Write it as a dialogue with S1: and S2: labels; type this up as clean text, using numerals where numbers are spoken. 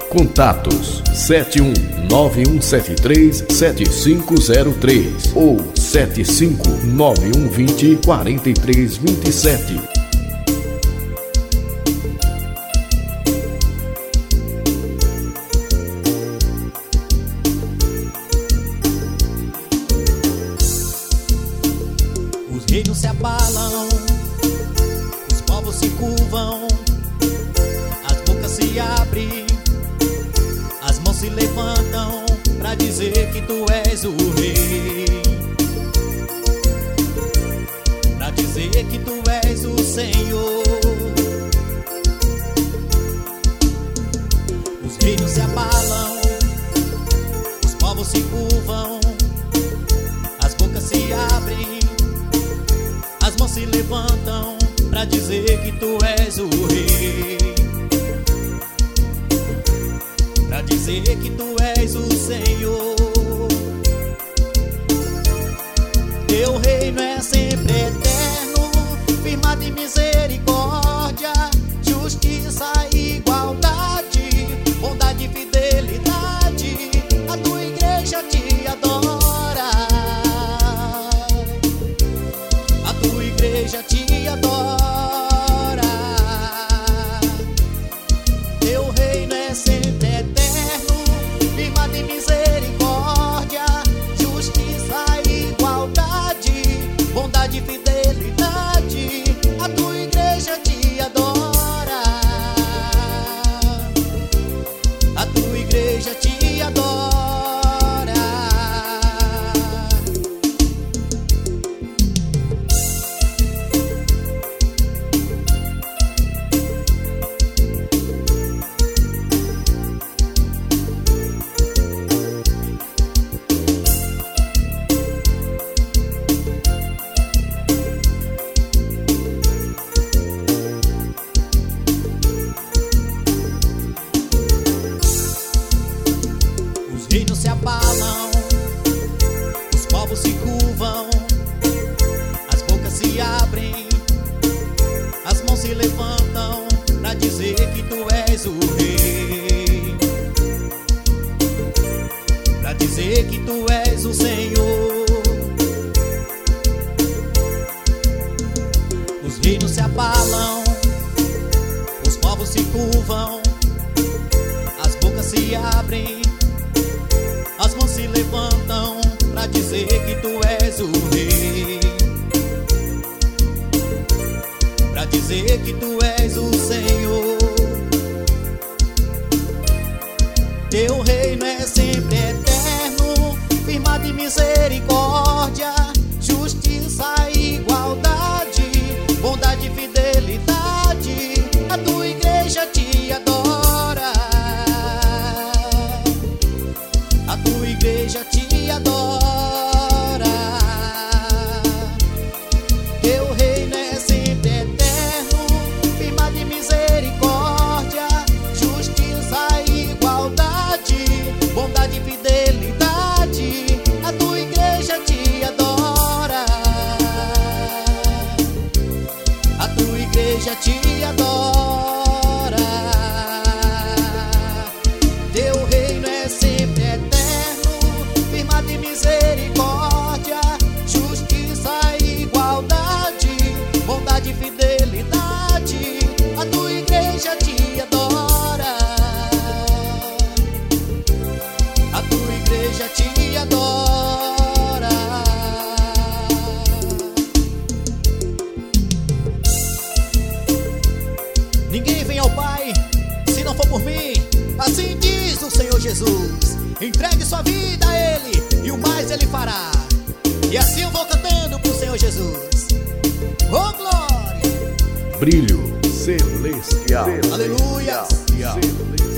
S1: Contatos 7191737503 ou 7591204327.
S2: Os reinos se abalam, os povos se curvam, as bocas se abrem, as mãos se levantam pra dizer que tu és o rei, pra dizer que tu és o Senhor. Os reinos se abalam, os povos se curvam, as bocas se abrem, as mãos se levantam pra dizer que tu és o rei, pra dizer que tu és o Senhor. Teu reino é sempre eterno, firmado em misericórdia, justiça e igualdade, bondade e fidelidade. A tua igreja te adora, a tua igreja te adora. Teu reino é sempre eterno, firmado em misericórdia, justiça e igualdade, bondade e fidelidade. A tua igreja te adora, a tua igreja te adora. Os reinos se abalam, os povos se curvam, as bocas se abrem, as mãos se levantam pra dizer que tu és o rei, pra dizer que tu és o Senhor. Os reinos se abalam, os povos se curvam, as bocas se abrem, as mãos se levantam pra dizer que tu és o rei, pra dizer que tu és o Senhor. Teu reino é sempre eterno, firmado em misericórdia, justiça e igualdade, bondade e fidelidade. A tua igreja te adora, a tua igreja te adora. Teu reino é sempre eterno, firmado em misericórdia, justiça e igualdade, bondade e fidelidade. A tua igreja te adora, a tua igreja te adora. Teu reino é sempre eterno, firmado em misericórdia, justiça e igualdade, bondade e fidelidade. A tua igreja te adora, a tua igreja te adora. Ninguém vem ao Pai se não for por mim, assim diz o Senhor Jesus. Entregue sua vida a Ele e o mais Ele fará. E assim eu vou cantando pro Senhor Jesus. Oh glória!
S1: Brilho celestial.
S2: Aleluia!
S1: Celestial.